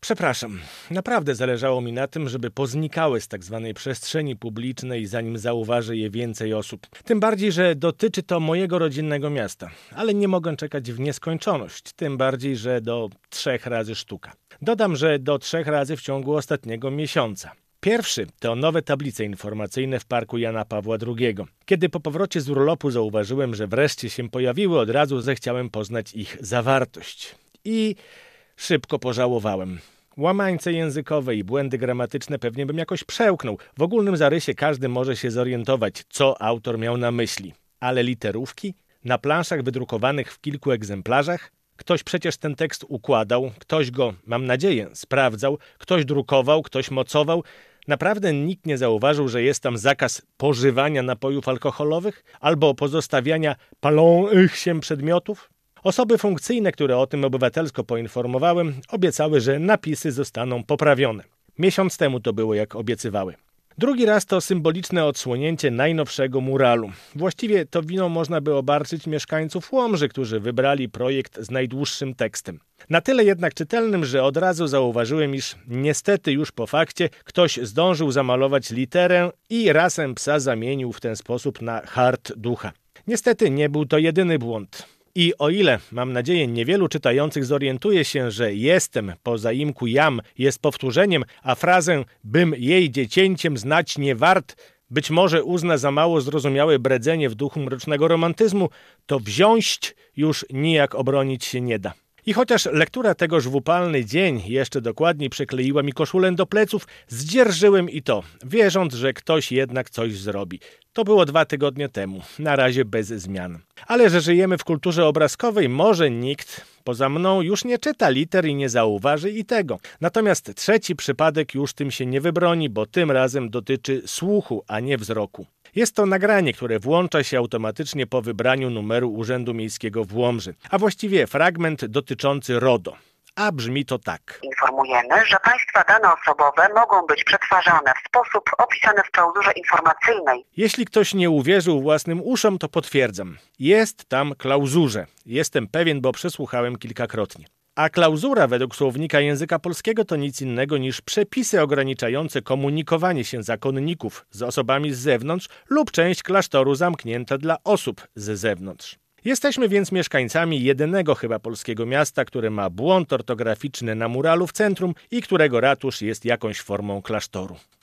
Przepraszam, naprawdę zależało mi na tym, żeby poznikały z tak zwanej przestrzeni publicznej, zanim zauważy je więcej osób. Tym bardziej, że dotyczy to mojego rodzinnego miasta. Ale nie mogę czekać w nieskończoność, tym bardziej, że do 3 razy sztuka. Dodam, że do 3 razy w ciągu ostatniego miesiąca. Pierwszy to nowe tablice informacyjne w parku Jana Pawła II. Kiedy po powrocie z urlopu zauważyłem, że wreszcie się pojawiły, od razu zechciałem poznać ich zawartość. I szybko pożałowałem. Łamańce językowe i błędy gramatyczne pewnie bym jakoś przełknął. W ogólnym zarysie każdy może się zorientować, co autor miał na myśli. Ale literówki? Na planszach wydrukowanych w kilku egzemplarzach? Ktoś przecież ten tekst układał, ktoś go, mam nadzieję, sprawdzał, ktoś drukował, ktoś mocował. Naprawdę nikt nie zauważył, że jest tam zakaz pożywania napojów alkoholowych albo pozostawiania palących się przedmiotów? Osoby funkcyjne, które o tym obywatelsko poinformowałem, obiecały, że napisy zostaną poprawione. Miesiąc temu to było, jak obiecywały. Drugi raz to symboliczne odsłonięcie najnowszego muralu. Właściwie to winą można by obarczyć mieszkańców Łomży, którzy wybrali projekt z najdłuższym tekstem. Na tyle jednak czytelnym, że od razu zauważyłem, iż niestety już po fakcie ktoś zdążył zamalować literę i rasę psa zamienił w ten sposób na hart ducha. Niestety nie był to jedyny błąd. I o ile, mam nadzieję, niewielu czytających zorientuje się, że jestem po zaimku jam jest powtórzeniem, a frazę bym jej dziecięciem znać nie wart być może uzna za mało zrozumiałe bredzenie w duchu mrocznego romantyzmu, to wziąć już nijak obronić się nie da. I chociaż lektura tegoż w upalny dzień jeszcze dokładniej przykleiła mi koszulę do pleców, zdzierżyłem i to, wierząc, że ktoś jednak coś zrobi. To było 2 tygodnie temu, na razie bez zmian. Ale że żyjemy w kulturze obrazkowej, może nikt poza mną już nie czyta liter i nie zauważy i tego. Natomiast trzeci przypadek już tym się nie wybroni, bo tym razem dotyczy słuchu, a nie wzroku. Jest to nagranie, które włącza się automatycznie po wybraniu numeru Urzędu Miejskiego w Łomży, a właściwie fragment dotyczący RODO. A brzmi to tak. Informujemy, że Państwa dane osobowe mogą być przetwarzane w sposób opisany w klauzurze informacyjnej. Jeśli ktoś nie uwierzył własnym uszom, to potwierdzam. Jest tam klauzurze. Jestem pewien, bo przesłuchałem kilkakrotnie. A klauzura według słownika języka polskiego to nic innego niż przepisy ograniczające komunikowanie się zakonników z osobami z zewnątrz lub część klasztoru zamknięta dla osób z zewnątrz. Jesteśmy więc mieszkańcami jedynego chyba polskiego miasta, które ma błąd ortograficzny na muralu w centrum i którego ratusz jest jakąś formą klasztoru.